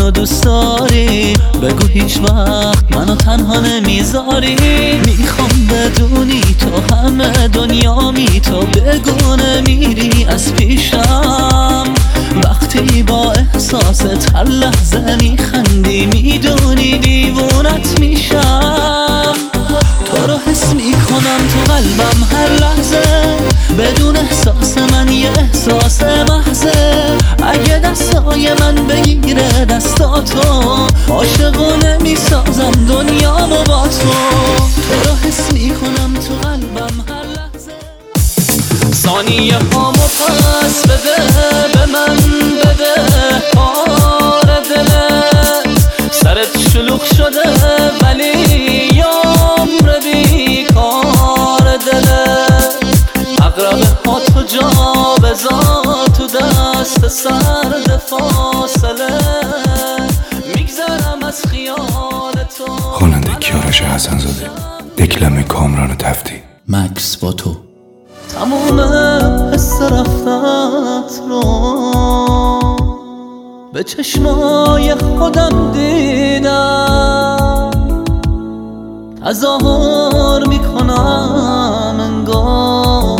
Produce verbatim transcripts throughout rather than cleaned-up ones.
منو دوست داری، بگو هیچ وقت منو تنها نمیذاری. میخوام بدونی تو همه دنیامی، تو بگو نمیری از پیشم. وقتی با احساست هر لحظه میخندی، میدونی دیوونت میشم. تو رو حس میکنم تو قلبم هر لحظه، بدون احساس من یه احساس محضه. اگه دستای من بگیره دستاتو، عاشقونه میسازم دنیامو با تو. تو رو حس میکنم تو قلبم هر لحظه. ثانیه هامو پس بده به من، بده کار دلت. سرت شلوغ شده ولی عمر بی کار دلت. اقربه ها تو جا بذار تو دست سرد فاصله. میگذرم از خیال تو. خواننده کیارش حسن‌زاده، دکلمه کامران تفتی. مکس با تو. تموم حس رفتت رو به چشمای خودم دیدم. تظاهر میکنم انگار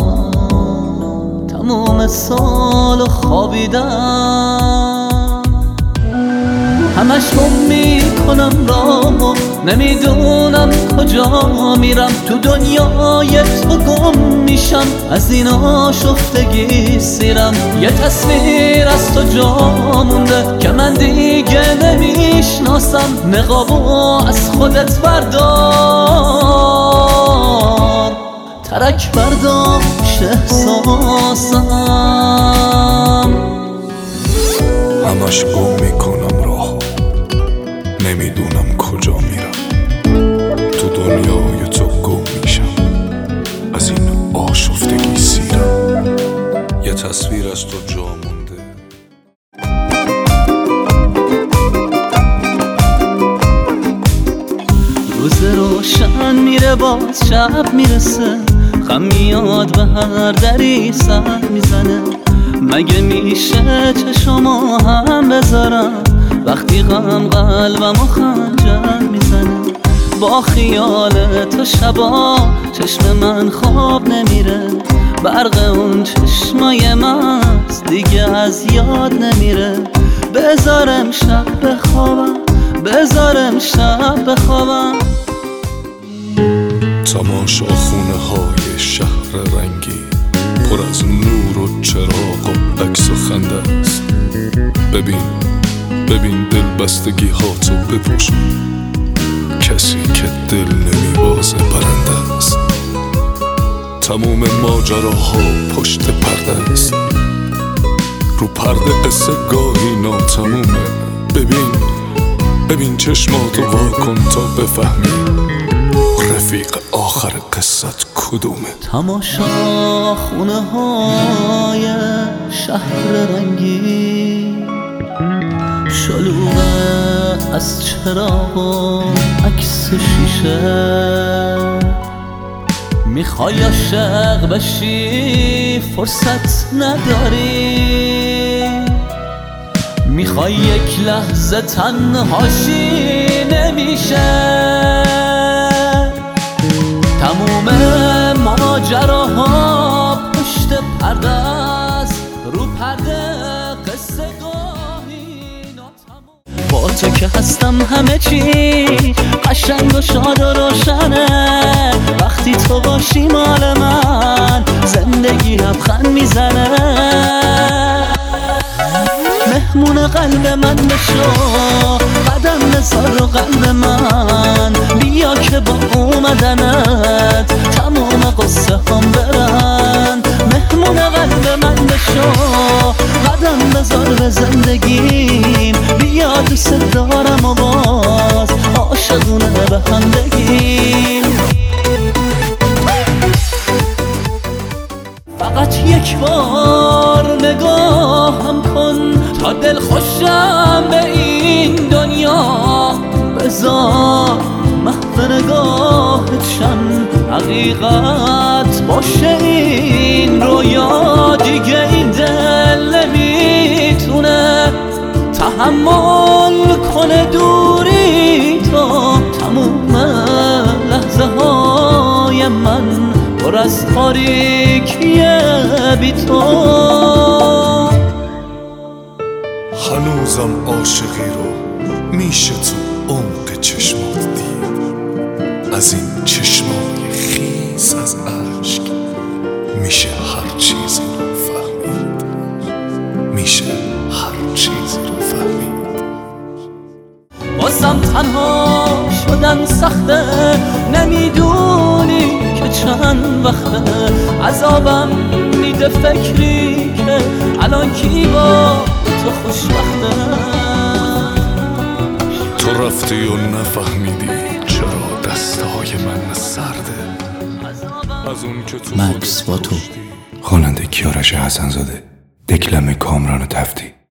تموم سال خوابیدم. همش گم میکنم راهو، نمیدونم کجا میرم. تو دنیای تو گم میشم، از این آشفتگی سیرم. یه تصویر از تو جا مونده که من دیگه نمیشناسم. نقابو از خودت بردار، ترک برداشت احساسم. همش گم میکنم راهو، نمیدونم کجا میرم. تو دنیای تو گم میشم، از این آشفتگی سیرم. یه تصویر از تو جا مونده. روز روشن میره باز شب میرسه، غم میاد به هر دری سر میزنه. مگه میشه چشمو هم بذارم وقتی غم قلبمو خنجر میزنه. با خیال تو شبا چشم من خواب نمیره. برق اون چشمای مست دیگه از یاد نمیره. بذارم شب بخوابم، بذارم شب بخوابم. تماشا خونه های شهر رنگی، پر از نور و چراغ و عکس و خنده است. ببین ببین دل بستگی ها تو بپوش. کسی که دل نمیبازه برنده است. تموم ماجراها پشت پرده است. رو پرده قصه گاهی ناتمومه. ببین ببین چشماتو وا کن تا بفهمی رفیق آخر قصت کدومه. تماشا خونه های شهر رنگی، شلوغه از چراغ و عکس شیشه. میخوای عاشق بشی فرصت نداری. میخوای یک لحظه تنهاشی نمیشه. تموم ماجراها پشت پرده است. رو پرده قصه گاهی ناتمام. با تو که هستم همه چی قشنگ و شاد و روشنه. وقتی تو باشی مال من زندگی لبخند میزنه. مهمون قلب من بشو، قدم بذار رو قلب من. بیا که با اومدنت تمام قصه هم برن. مهمون قلب من بشو، قدم بذار به زندگیم. بیا دوست دارم و باز عاشقونه به هم بگیم. فقط یک بار نگاهم کن تا دل خوشم به این دنیا. بذار محو نگاهت شم حقیقت باشه این رویا. دیگه این دل نمیتونه تحمل کنه دوری تا تموم لحظه های من پر از تاریکیه بی تو. هنوزم عاشقی رو میشه تو عمق چشمات دید، از این چشمای خیس از اشک میشه هر چیزی رو فهمید، میشه هر چیزی رو فهمید. بازم تنها شدن سخته، نمیدونی که چند وقته عذابم میده فکری که الان کی با تو خوشبخته. تو رفتی و نفهمیدی چرا دستای من سرده، از اون که تو مکس با تو. خواننده کیارش حسن‌زاده، دکلمه کامران تفتی.